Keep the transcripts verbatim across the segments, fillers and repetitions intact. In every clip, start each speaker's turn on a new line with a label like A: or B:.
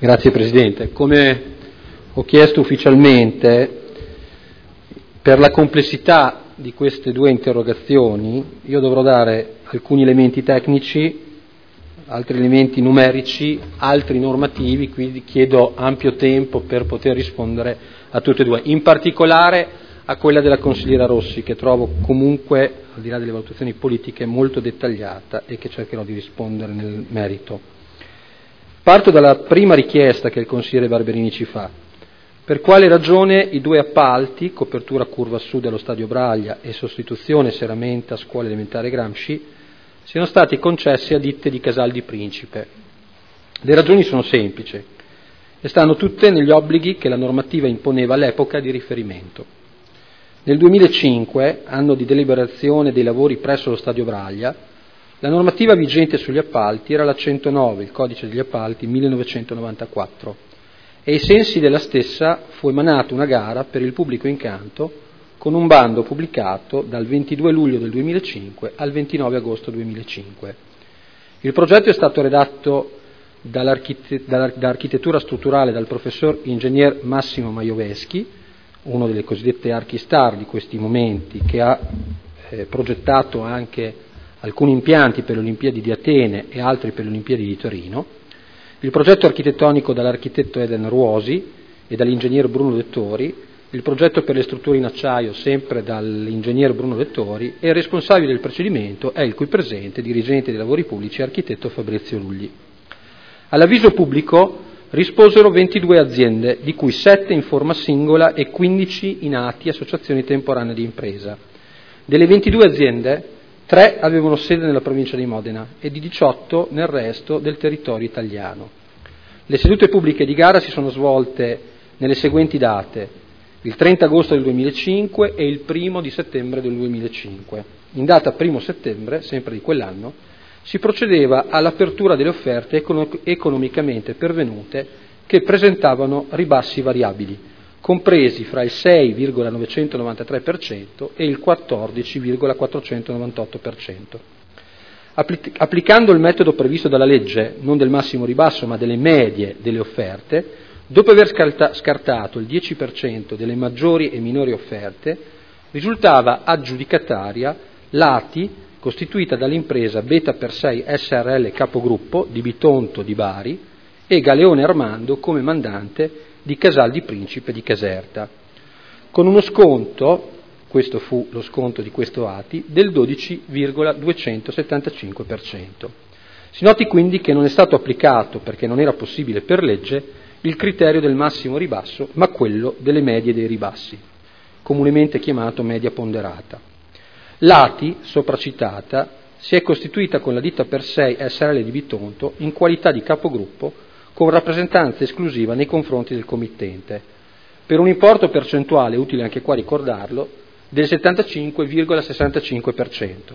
A: Grazie Presidente. Come ho chiesto ufficialmente, per la complessità di queste due interrogazioni, io dovrò dare alcuni elementi tecnici, altri elementi numerici, altri normativi, quindi chiedo ampio tempo per poter rispondere a tutte e due, in particolare a quella della consigliera Rossi, che trovo comunque, al di là delle valutazioni politiche, molto dettagliata e che cercherò di rispondere nel merito. Parto dalla prima richiesta che il consigliere Barberini ci fa. Per quale ragione i due appalti, copertura curva sud allo Stadio Braglia e sostituzione serramenta scuola elementare Gramsci, siano stati concessi a ditte di Casal di Principe? Le ragioni sono semplici e stanno tutte negli obblighi che la normativa imponeva all'epoca di riferimento. Nel duemilacinque, anno di deliberazione dei lavori presso lo Stadio Braglia, la normativa vigente sugli appalti era la centonove, il codice degli appalti millenovecentonovantaquattro, e ai sensi della stessa fu emanata una gara per il pubblico incanto con un bando pubblicato dal ventidue luglio del duemilacinque al ventinove agosto duemilacinque. Il progetto è stato redatto dall'archite- dall'architettura strutturale dal professor ingegner Massimo Maioveschi, uno delle cosiddette archistar di questi momenti, che ha eh, progettato anche alcuni impianti per le Olimpiadi di Atene e altri per le Olimpiadi di Torino, il progetto architettonico dall'architetto Eden Ruosi e dall'ingegner Bruno Dettori, il progetto per le strutture in acciaio sempre dall'ingegner Bruno Dettori e il responsabile del procedimento è il qui presente dirigente dei lavori pubblici architetto Fabrizio Lugli. All'avviso pubblico risposero ventidue aziende, di cui sette in forma singola e quindici in A T I, associazioni temporanee di impresa. Delle ventidue aziende, tre avevano sede nella provincia di Modena e di diciotto nel resto del territorio italiano. Le sedute pubbliche di gara si sono svolte nelle seguenti date: il trenta agosto del duemilacinque e il primo di settembre del duemilacinque. In data primo settembre, sempre di quell'anno, si procedeva all'apertura delle offerte econo- economicamente pervenute che presentavano ribassi variabili, compresi fra il sei virgola novecentonovantatré per cento e il quattordici virgola quattrocentonovantotto per cento. Appli- applicando il metodo previsto dalla legge, non del massimo ribasso ma delle medie delle offerte, dopo aver scarta- scartato il dieci per cento delle maggiori e minori offerte, risultava aggiudicataria l'A T I costituita dall'impresa Beta per sei S R L capogruppo di Bitonto di Bari e Galeone Armando come mandante di Casal di Principe di Caserta, con uno sconto, questo fu lo sconto di questo A T I, del dodici virgola duecentosettantacinque per cento. Si noti quindi che non è stato applicato, perché non era possibile per legge, il criterio del massimo ribasso, ma quello delle medie dei ribassi, comunemente chiamato media ponderata. L'A T I, sopracitata, si è costituita con la ditta per sei S R L di Bitonto in qualità di capogruppo con rappresentanza esclusiva nei confronti del committente, per un importo percentuale, utile anche qua ricordarlo, del settantacinque virgola sessantacinque per cento,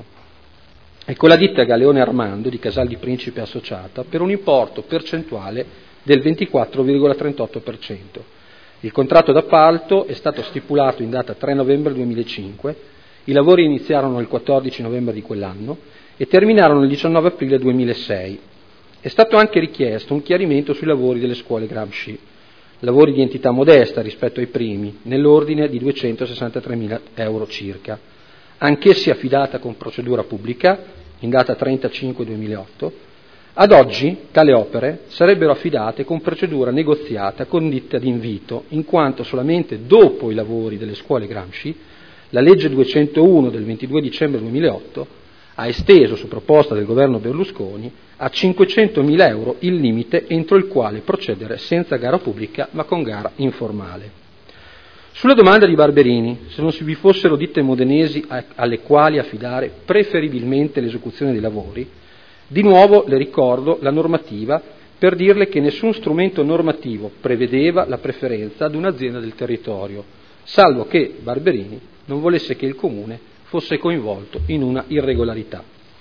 A: e con la ditta Galeone Armando di Casal di Principe associata per un importo percentuale del ventiquattro virgola trentotto per cento. Il contratto d'appalto è stato stipulato in data tre novembre duemilacinque. I lavori iniziarono il quattordici novembre di quell'anno e terminarono il diciannove aprile duemilasei. È stato anche richiesto un chiarimento sui lavori delle scuole Gramsci, lavori di entità modesta rispetto ai primi, nell'ordine di duecentosessantatremila euro circa, anch'essi affidata con procedura pubblica in data trentacinque duemilaotto. Ad oggi tale opere sarebbero affidate con procedura negoziata con ditta d'invito, in quanto solamente dopo i lavori delle scuole Gramsci la legge duecentouno del ventidue dicembre duemilaotto ha esteso, su proposta del governo Berlusconi, a cinquecentomila euro il limite entro il quale procedere senza gara pubblica ma con gara informale. Sulla domanda di Barberini, se non si vi fossero ditte modenesi alle quali affidare preferibilmente l'esecuzione dei lavori, di nuovo le ricordo la normativa per dirle che nessun strumento normativo prevedeva la preferenza ad un'azienda del territorio, salvo che Barberini non volesse che il Comune fosse coinvolto in una irregolarità.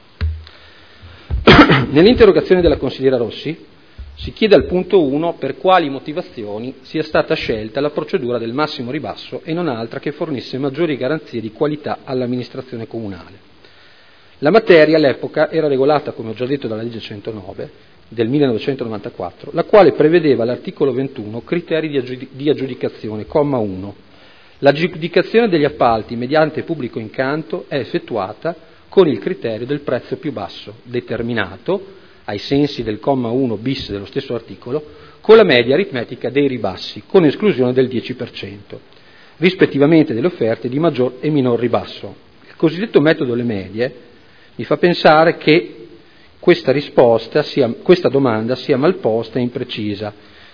A: Nell'interrogazione della consigliera Rossi si chiede al punto uno per quali motivazioni sia stata scelta la procedura del massimo ribasso e non altra che fornisse maggiori garanzie di qualità all'amministrazione comunale. La materia all'epoca era regolata, come ho già detto, dalla legge centonove, del millenovecentonovantaquattro, la quale prevedeva all'articolo ventuno criteri di, aggiud- di aggiudicazione, comma uno. L'aggiudicazione degli appalti mediante pubblico incanto è effettuata con il criterio del prezzo più basso, determinato, ai sensi del comma uno bis dello stesso articolo, con la media aritmetica dei ribassi, con esclusione del dieci per cento, rispettivamente delle offerte di maggior e minor ribasso. Il cosiddetto metodo delle medie mi fa pensare che questa risposta sia, questa domanda sia malposta e imprecisa,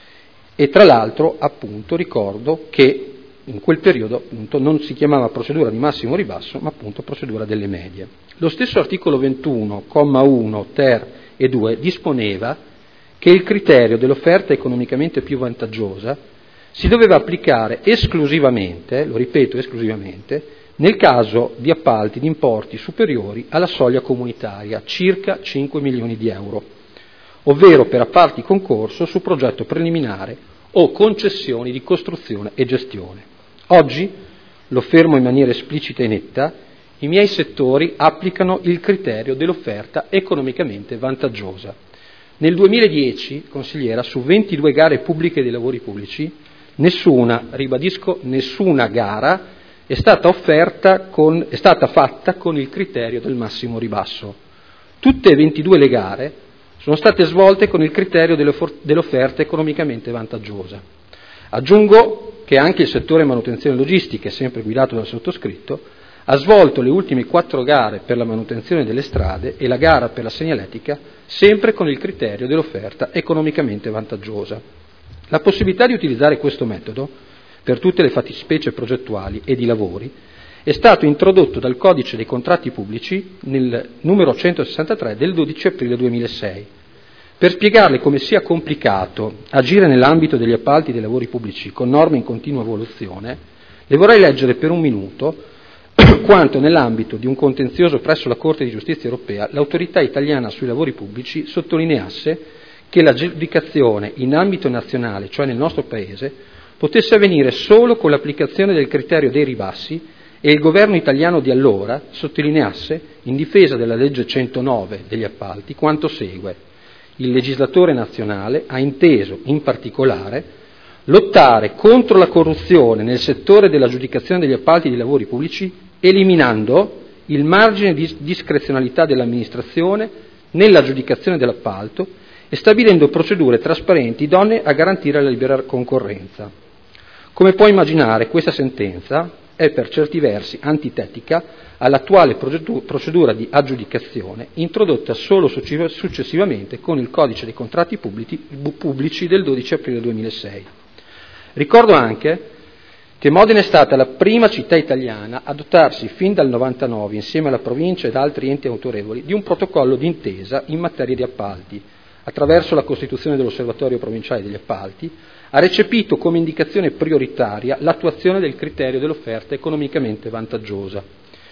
A: e tra l'altro appunto ricordo che in quel periodo appunto non si chiamava procedura di massimo ribasso, ma appunto procedura delle medie. Lo stesso articolo ventuno, comma uno, ter e due disponeva che il criterio dell'offerta economicamente più vantaggiosa si doveva applicare esclusivamente, lo ripeto esclusivamente, nel caso di appalti di importi superiori alla soglia comunitaria, circa cinque milioni di euro, ovvero per appalti concorso su progetto preliminare o concessioni di costruzione e gestione. Oggi, lo affermo in maniera esplicita e netta, i miei settori applicano il criterio dell'offerta economicamente vantaggiosa. Nel duemiladieci, consigliera, su ventidue gare pubbliche dei lavori pubblici, nessuna, ribadisco, nessuna gara è stata offerta con, è stata fatta con il criterio del massimo ribasso. Tutte e ventidue le gare sono state svolte con il criterio dell'offerta economicamente vantaggiosa. Aggiungo che anche il settore manutenzione logistiche, sempre guidato dal sottoscritto, ha svolto le ultime quattro gare per la manutenzione delle strade e la gara per la segnaletica sempre con il criterio dell'offerta economicamente vantaggiosa. La possibilità di utilizzare questo metodo per tutte le fattispecie progettuali e di lavori è stato introdotto dal Codice dei contratti pubblici nel numero centosessantatré del dodici aprile duemilasei. Per spiegarle come sia complicato agire nell'ambito degli appalti dei lavori pubblici con norme in continua evoluzione, le vorrei leggere per un minuto quanto nell'ambito di un contenzioso presso la Corte di Giustizia europea l'autorità italiana sui lavori pubblici sottolineasse che l'aggiudicazione in ambito nazionale, cioè nel nostro Paese, potesse avvenire solo con l'applicazione del criterio dei ribassi e il governo italiano di allora sottolineasse, in difesa della legge centonove degli appalti, quanto segue. Il legislatore nazionale ha inteso, in particolare, lottare contro la corruzione nel settore dell'aggiudicazione degli appalti di lavori pubblici, eliminando il margine di discrezionalità dell'amministrazione nell'aggiudicazione dell'appalto e stabilendo procedure trasparenti idonee a garantire la libera concorrenza. Come può immaginare, questa sentenza è per certi versi antitetica all'attuale procedura di aggiudicazione introdotta solo successivamente con il Codice dei contratti pubblici del dodici aprile duemilasei. Ricordo anche che Modena è stata la prima città italiana a dotarsi fin dal novantanove, insieme alla provincia ed altri enti autorevoli, di un protocollo d'intesa in materia di appalti. Attraverso la costituzione dell'Osservatorio Provinciale degli Appalti, ha recepito come indicazione prioritaria l'attuazione del criterio dell'offerta economicamente vantaggiosa,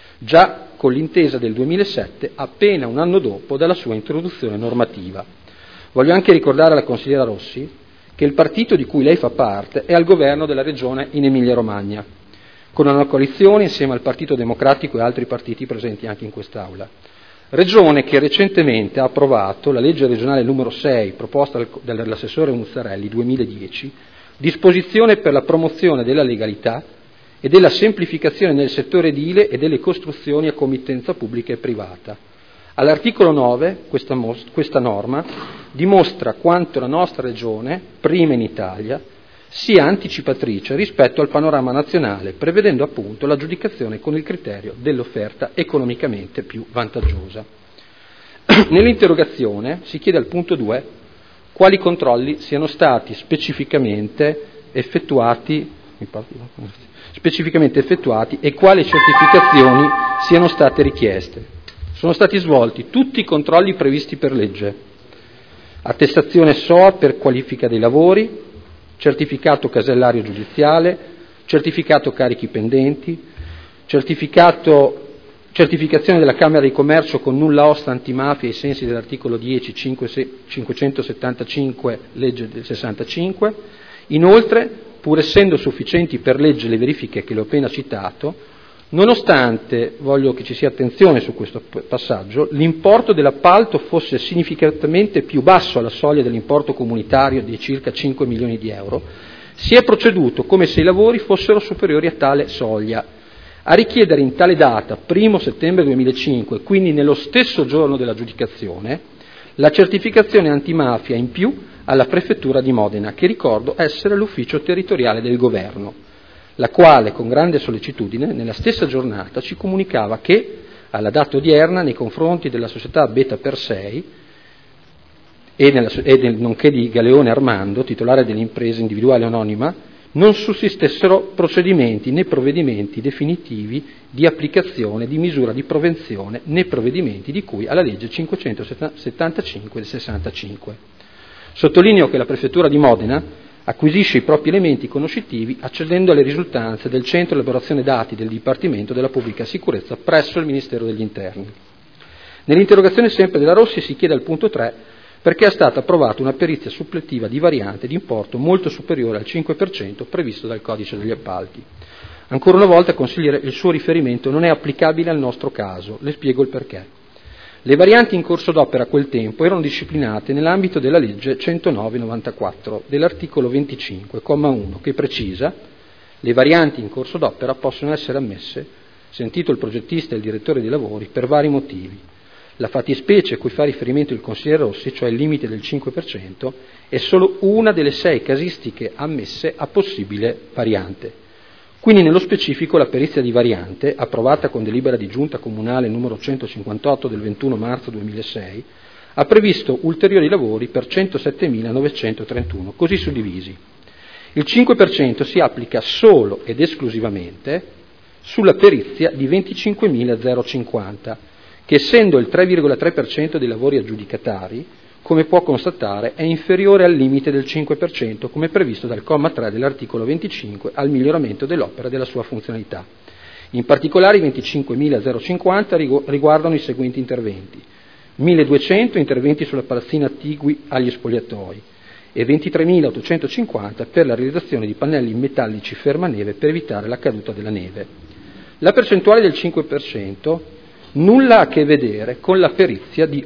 A: già con l'intesa del duemilasette, appena un anno dopo dalla sua introduzione normativa. Voglio anche ricordare alla consigliera Rossi che il partito di cui lei fa parte è al governo della regione in Emilia-Romagna, con una coalizione insieme al Partito Democratico e altri partiti presenti anche in quest'Aula. Regione che recentemente ha approvato la legge regionale numero sei, proposta dall'assessore Muzzarelli duemiladieci, disposizione per la promozione della legalità e della semplificazione nel settore edile e delle costruzioni a committenza pubblica e privata. All'articolo nove questa, questa norma dimostra quanto la nostra regione, prima in Italia, sia anticipatrice rispetto al panorama nazionale, prevedendo appunto l'aggiudicazione con il criterio dell'offerta economicamente più vantaggiosa. Nell'interrogazione si chiede al punto due quali controlli siano stati specificamente effettuati, specificamente effettuati e quali certificazioni siano state richieste. Sono stati svolti tutti i controlli previsti per legge: attestazione S O A per qualifica dei lavori, certificato casellario giudiziale, certificato carichi pendenti, certificato, certificazione della Camera di Commercio con nulla osta antimafia ai sensi dell'articolo dieci cinquecentosettantacinque legge del sessantacinque. Inoltre, pur essendo sufficienti per legge le verifiche che le ho appena citato, Nonostante, voglio che ci sia attenzione su questo passaggio, l'importo dell'appalto fosse significativamente più basso alla soglia dell'importo comunitario di circa cinque milioni di euro, si è proceduto come se i lavori fossero superiori a tale soglia. A richiedere in tale data, primo settembre duemilacinque, quindi nello stesso giorno dell'aggiudicazione, la certificazione antimafia in più alla Prefettura di Modena, che ricordo essere l'ufficio territoriale del governo, la quale, con grande sollecitudine, nella stessa giornata ci comunicava che, alla data odierna, nei confronti della società Beta per sei e, nella, e del, nonché di Galeone Armando, titolare dell'impresa individuale anonima, non sussistessero procedimenti né provvedimenti definitivi di applicazione di misura di prevenzione né provvedimenti di cui alla legge cinquecentosettantacinque del sessantacinque. Sottolineo che la Prefettura di Modena acquisisce i propri elementi conoscitivi accedendo alle risultanze del Centro Elaborazione Dati del Dipartimento della Pubblica Sicurezza presso il Ministero degli Interni. Nell'interrogazione sempre della Rossi si chiede al punto tre perché è stata approvata una perizia suppletiva di variante di importo molto superiore al cinque per cento previsto dal Codice degli Appalti. Ancora una volta, consigliere, il suo riferimento non è applicabile al nostro caso. Le spiego il perché. Le varianti in corso d'opera a quel tempo erano disciplinate nell'ambito della legge centonove novantaquattro dell'articolo venticinque, comma uno, che precisa: le varianti in corso d'opera possono essere ammesse, sentito il progettista e il direttore dei lavori, per vari motivi. La fattispecie a cui fa riferimento il consigliere Rossi, cioè il limite del cinque per cento, è solo una delle sei casistiche ammesse a possibile variante. Quindi, nello specifico, la perizia di variante, approvata con delibera di giunta comunale numero centocinquantotto del ventuno marzo duemilasei, ha previsto ulteriori lavori per centosettemila novecentotrentuno, così suddivisi. Il cinque per cento si applica solo ed esclusivamente sulla perizia di venticinquemilacinquanta, che, essendo il tre virgola tre per cento dei lavori aggiudicatari, come può constatare, è inferiore al limite del cinque per cento, come previsto dal comma tre dell'articolo venticinque, al miglioramento dell'opera e della sua funzionalità. In particolare, i venticinquemilacinquanta riguardano i seguenti interventi: milleduecento interventi sulla palazzina attigui agli spogliatoi e ventitremilaottocentocinquanta per la realizzazione di pannelli metallici fermaneve per evitare la caduta della neve. La percentuale del cinque per cento nulla ha a che vedere con la perizia di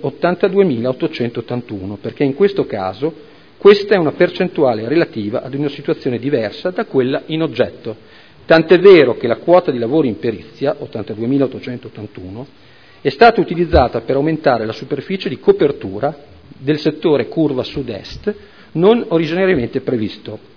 A: ottantaduemilaottocentottantuno, perché in questo caso questa è una percentuale relativa ad una situazione diversa da quella in oggetto, tant'è vero che la quota di lavori in perizia, ottantaduemilaottocentottantuno, è stata utilizzata per aumentare la superficie di copertura del settore curva sud-est non originariamente previsto.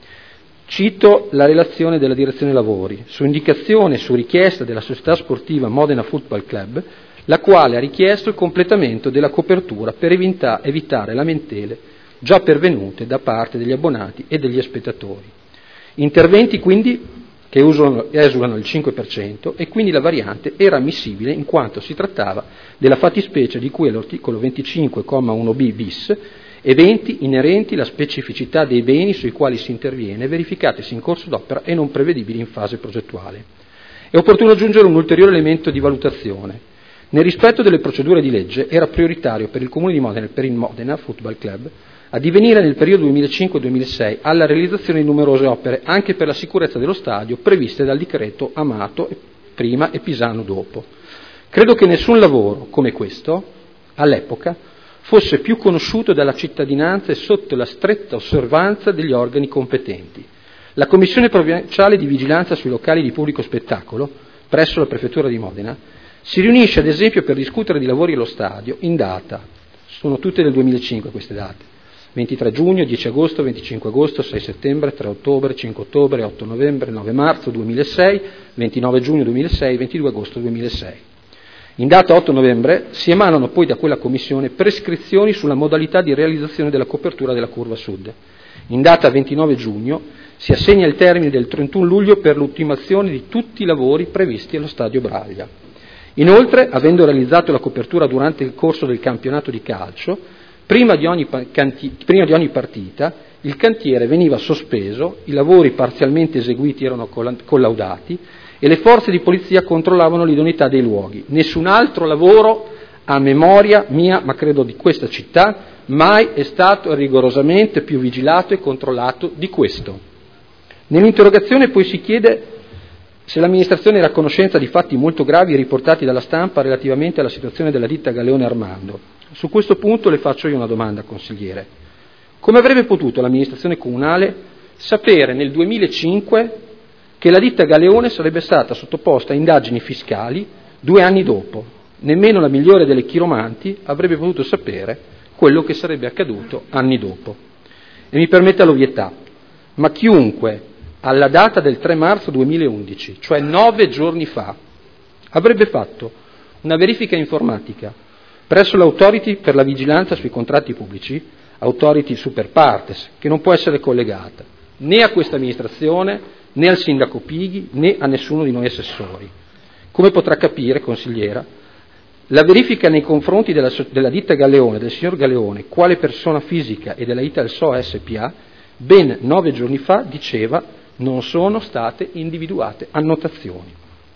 A: Cito la relazione della direzione lavori: su indicazione e su richiesta della società sportiva Modena Football Club, la quale ha richiesto il completamento della copertura per evita- evitare lamentele già pervenute da parte degli abbonati e degli spettatori. Interventi quindi che usano, esulano il cinque per cento, e quindi la variante era ammissibile in quanto si trattava della fattispecie di cui all'articolo venticinque, comma uno b bis, eventi inerenti alla specificità dei beni sui quali si interviene, verificatisi in corso d'opera e non prevedibili in fase progettuale. È opportuno aggiungere un ulteriore elemento di valutazione. Nel rispetto delle procedure di legge, era prioritario per il Comune di Modena e per il Modena Football Club addivenire nel periodo duemilacinque duemilasei alla realizzazione di numerose opere, anche per la sicurezza dello stadio, previste dal decreto Amato prima e Pisano dopo. Credo che nessun lavoro come questo, all'epoca, fosse più conosciuto dalla cittadinanza e sotto la stretta osservanza degli organi competenti. La Commissione Provinciale di Vigilanza sui locali di pubblico spettacolo, presso la Prefettura di Modena, si riunisce ad esempio per discutere di lavori allo stadio in data, sono tutte del duemilacinque queste date, ventitré giugno, dieci agosto, venticinque agosto, sei settembre, tre ottobre, cinque ottobre, otto novembre, nove marzo duemilasei, ventinove giugno duemilasei, ventidue agosto duemilasei. In data otto novembre si emanano poi da quella commissione prescrizioni sulla modalità di realizzazione della copertura della curva sud. In data ventinove giugno si assegna il termine del trentuno luglio per l'ultimazione di tutti i lavori previsti allo stadio Braglia. Inoltre, avendo realizzato la copertura durante il corso del campionato di calcio, prima di ogni, canti- prima di ogni partita il cantiere veniva sospeso, i lavori parzialmente eseguiti erano collaudati e le forze di polizia controllavano l'idoneità dei luoghi. Nessun altro lavoro, a memoria mia, ma credo di questa città, mai è stato rigorosamente più vigilato e controllato di questo. Nell'interrogazione poi si chiede se l'amministrazione era a conoscenza di fatti molto gravi riportati dalla stampa relativamente alla situazione della ditta Galeone Armando. Su questo punto le faccio io una domanda, consigliere. Come avrebbe potuto l'amministrazione comunale sapere nel duemilacinque che la ditta Galeone sarebbe stata sottoposta a indagini fiscali due anni dopo? Nemmeno la migliore delle chiromanti avrebbe potuto sapere quello che sarebbe accaduto anni dopo. E mi permetta l'ovvietà, ma chiunque alla data del tre marzo duemilaundici, cioè nove giorni fa, avrebbe fatto una verifica informatica presso l'Authority per la vigilanza sui contratti pubblici, Authority super partes, che non può essere collegata né a questa amministrazione, né al sindaco Pighi, né a nessuno di noi assessori. Come potrà capire, consigliera, la verifica nei confronti della, della ditta Galeone, del signor Galeone, quale persona fisica e della Ital S O S P A, ben nove giorni fa diceva non sono state individuate annotazioni.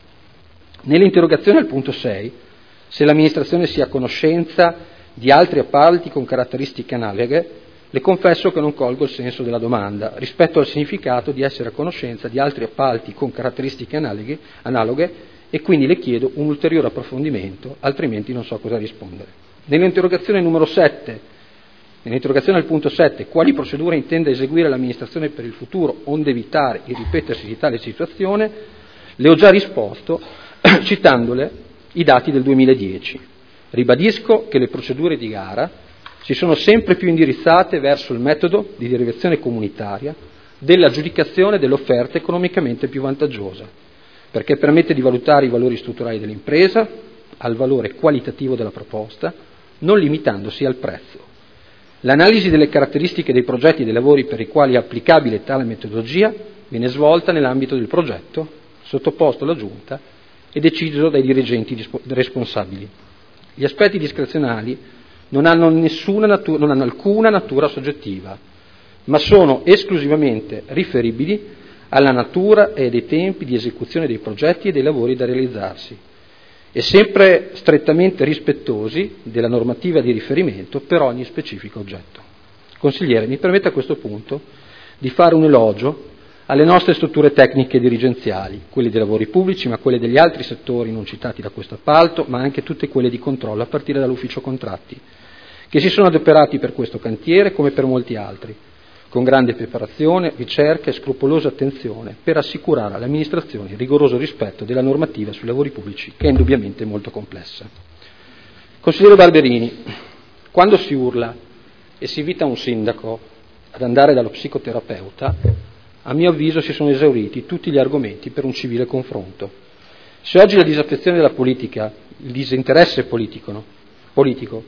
A: Nell'interrogazione al punto sei, se l'amministrazione sia a conoscenza di altri appalti con caratteristiche analoghe, le confesso che non colgo il senso della domanda rispetto al significato di essere a conoscenza di altri appalti con caratteristiche analoghe, analoghe e quindi le chiedo un ulteriore approfondimento, altrimenti non so cosa rispondere. Nell'interrogazione numero sette, nell'interrogazione al punto sette, quali procedure intende eseguire l'amministrazione per il futuro onde evitare il ripetersi di tale situazione, le ho già risposto citandole i dati del duemiladieci. Ribadisco che le procedure di gara si sono sempre più indirizzate verso il metodo di derivazione comunitaria dell'aggiudicazione dell'offerta economicamente più vantaggiosa, perché permette di valutare i valori strutturali dell'impresa al valore qualitativo della proposta, non limitandosi al prezzo. L'analisi delle caratteristiche dei progetti e dei lavori per i quali è applicabile tale metodologia viene svolta nell'ambito del progetto, sottoposto alla Giunta e deciso dai dirigenti responsabili. Gli aspetti discrezionali non hanno, nessuna natura, non hanno alcuna natura soggettiva, ma sono esclusivamente riferibili alla natura e dei tempi di esecuzione dei progetti e dei lavori da realizzarsi, e sempre strettamente rispettosi della normativa di riferimento per ogni specifico oggetto. Consigliere, mi permetta a questo punto di fare un elogio alle nostre strutture tecniche e dirigenziali, quelle dei lavori pubblici, ma quelle degli altri settori non citati da questo appalto, ma anche tutte quelle di controllo, a partire dall'ufficio contratti, che si sono adoperati per questo cantiere come per molti altri, con grande preparazione, ricerca e scrupolosa attenzione per assicurare all'amministrazione il rigoroso rispetto della normativa sui lavori pubblici, che è indubbiamente molto complessa. Consigliere Barberini, quando si urla e si invita un sindaco ad andare dallo psicoterapeuta, a mio avviso si sono esauriti tutti gli argomenti per un civile confronto. Se oggi la disaffezione della politica, il disinteresse politico, no? politico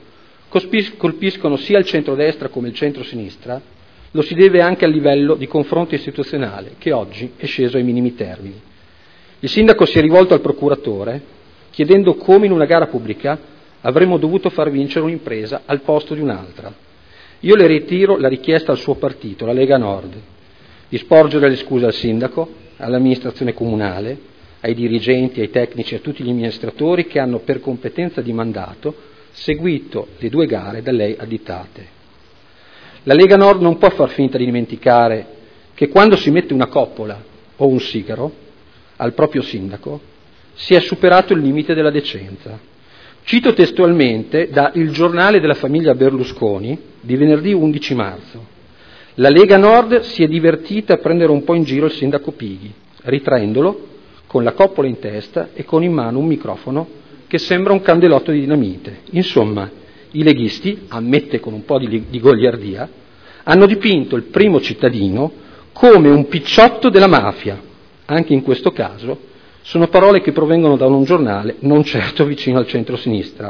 A: colpiscono sia il centrodestra come il centrosinistra, lo si deve anche al livello di confronto istituzionale, che oggi è sceso ai minimi termini. Il sindaco si è rivolto al procuratore chiedendo come in una gara pubblica avremmo dovuto far vincere un'impresa al posto di un'altra. Io le ritiro la richiesta al suo partito, la Lega Nord, di sporgere le scuse al sindaco, all'amministrazione comunale, ai dirigenti, ai tecnici, a tutti gli amministratori che hanno per competenza di mandato seguito le due gare da lei additate. La Lega Nord non può far finta di dimenticare che quando si mette una coppola o un sigaro al proprio sindaco si è superato il limite della decenza. Cito testualmente da Il giornale della famiglia Berlusconi di venerdì undici marzo. La Lega Nord si è divertita a prendere un po' in giro il sindaco Pighi, ritraendolo con la coppola in testa e con in mano un microfono che sembra un candelotto di dinamite. Insomma, i leghisti, ammette con un po' di, di goliardia, hanno dipinto il primo cittadino come un picciotto della mafia. Anche in questo caso sono parole che provengono da un giornale non certo vicino al centro-sinistra.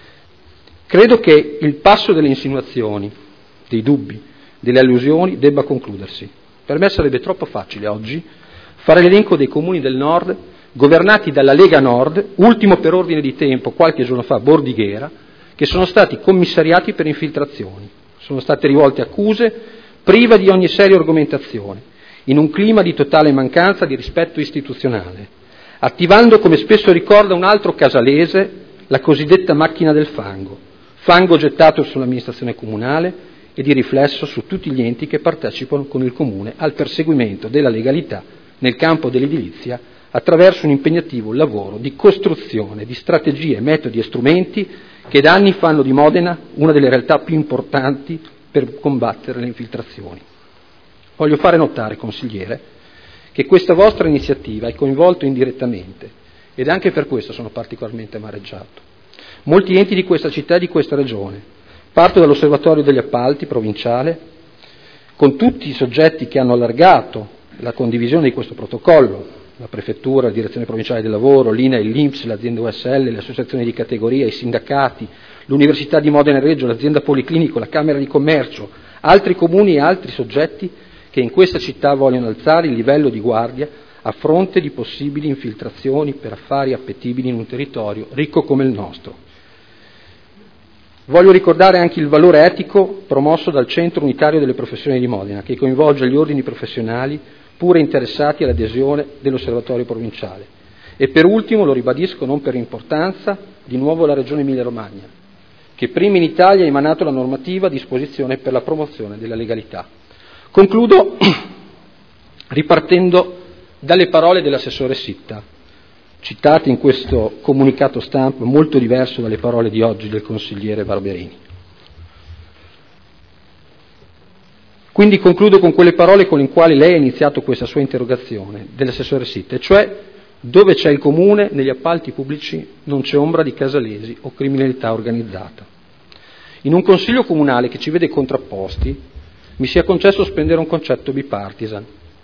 A: Credo che il passo delle insinuazioni, dei dubbi, delle allusioni debba concludersi. Per me sarebbe troppo facile oggi fare l'elenco dei comuni del nord governati dalla Lega Nord, ultimo per ordine di tempo qualche giorno fa Bordighera, che sono stati commissariati per infiltrazioni. Sono state rivolte accuse priva di ogni seria argomentazione, in un clima di totale mancanza di rispetto istituzionale, attivando, come spesso ricorda un altro casalese, la cosiddetta macchina del fango, fango gettato sull'amministrazione comunale e di riflesso su tutti gli enti che partecipano con il comune al perseguimento della legalità nel campo dell'edilizia attraverso un impegnativo lavoro di costruzione di strategie, metodi e strumenti che da anni fanno di Modena una delle realtà più importanti per combattere le infiltrazioni. Voglio fare notare, consigliere, che questa vostra iniziativa è coinvolta indirettamente ed anche per questo sono particolarmente amareggiato. Molti enti di questa città e di questa regione, parto dall'osservatorio degli appalti provinciale, con tutti i soggetti che hanno allargato la condivisione di questo protocollo, la Prefettura, la Direzione Provinciale del Lavoro, l'I N A I, l'I N P S, l'azienda U S L, le associazioni di categoria, i sindacati, l'Università di Modena e Reggio, l'azienda Policlinico, la Camera di Commercio, altri comuni e altri soggetti che in questa città vogliono alzare il livello di guardia a fronte di possibili infiltrazioni per affari appetibili in un territorio ricco come il nostro. Voglio ricordare anche il valore etico promosso dal Centro Unitario delle Professioni di Modena, che coinvolge gli ordini professionali pure interessati all'adesione dell'Osservatorio Provinciale. E per ultimo, lo ribadisco non per importanza, di nuovo la Regione Emilia-Romagna, che prima in Italia ha emanato la normativa a disposizione per la promozione della legalità. Concludo ripartendo dalle parole dell'assessore Sitta, citate in questo comunicato stampa molto diverso dalle parole di oggi del consigliere Barberini. Quindi concludo con quelle parole con le quali lei ha iniziato questa sua interrogazione, dell'assessore Sitta, e cioè: dove c'è il comune, negli appalti pubblici non c'è ombra di casalesi o criminalità organizzata. In un consiglio comunale che ci vede contrapposti, mi sia concesso spendere un concetto bipartisan.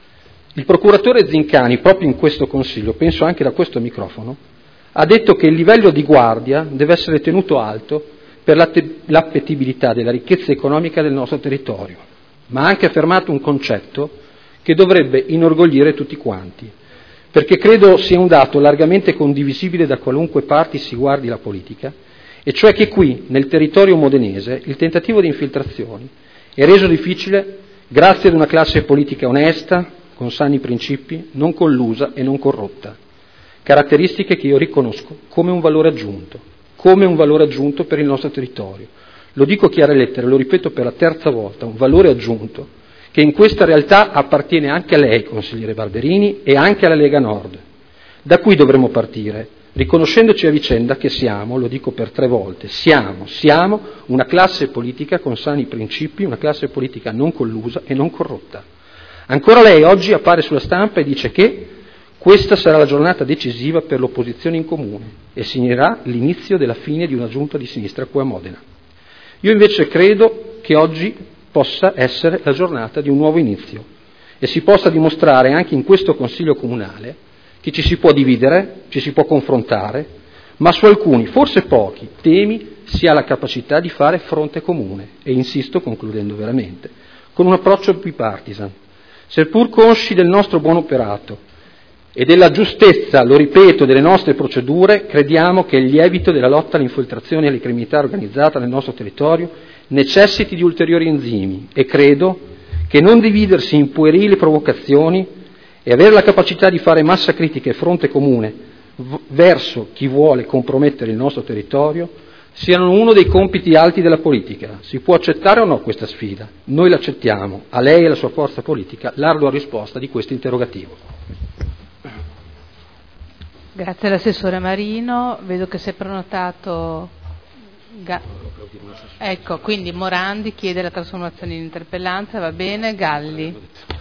A: Il procuratore Zincani, proprio in questo consiglio, penso anche da questo microfono, ha detto che il livello di guardia deve essere tenuto alto per l'appetibilità della ricchezza economica del nostro territorio, ma ha anche affermato un concetto che dovrebbe inorgoglire tutti quanti, perché credo sia un dato largamente condivisibile da qualunque parte si guardi la politica, e cioè che qui, nel territorio modenese, il tentativo di infiltrazioni è reso difficile grazie ad una classe politica onesta, con sani principi, non collusa e non corrotta, caratteristiche che io riconosco come un valore aggiunto, come un valore aggiunto per il nostro territorio. Lo dico a chiare lettere, lo ripeto per la terza volta, un valore aggiunto che in questa realtà appartiene anche a lei, consigliere Barberini, e anche alla Lega Nord. Da qui dovremmo partire, riconoscendoci a vicenda che siamo, lo dico per tre volte, siamo, siamo una classe politica con sani principi, una classe politica non collusa e non corrotta. Ancora lei oggi appare sulla stampa e dice che questa sarà la giornata decisiva per l'opposizione in comune e segnerà l'inizio della fine di una giunta di sinistra qui a Modena. Io invece credo che oggi possa essere la giornata di un nuovo inizio e si possa dimostrare anche in questo Consiglio Comunale che ci si può dividere, ci si può confrontare, ma su alcuni, forse pochi, temi si ha la capacità di fare fronte comune e, insisto, concludendo veramente, con un approccio bipartisan. Seppur consci del nostro buon operato e della giustezza, lo ripeto, delle nostre procedure, crediamo che il lievito della lotta all'infiltrazione e alla criminalità organizzata nel nostro territorio necessiti di ulteriori enzimi e credo che non dividersi in puerili provocazioni e avere la capacità di fare massa critica e fronte comune v- verso chi vuole compromettere il nostro territorio siano uno dei compiti alti della politica. Si può accettare o no questa sfida? Noi l'accettiamo. A lei e alla sua forza politica l'ardua risposta di questo interrogativo.
B: Grazie all'assessore Marino. Vedo che si è prenotato. Ga- ecco, quindi Morandi chiede la trasformazione in interpellanza, va bene. Galli.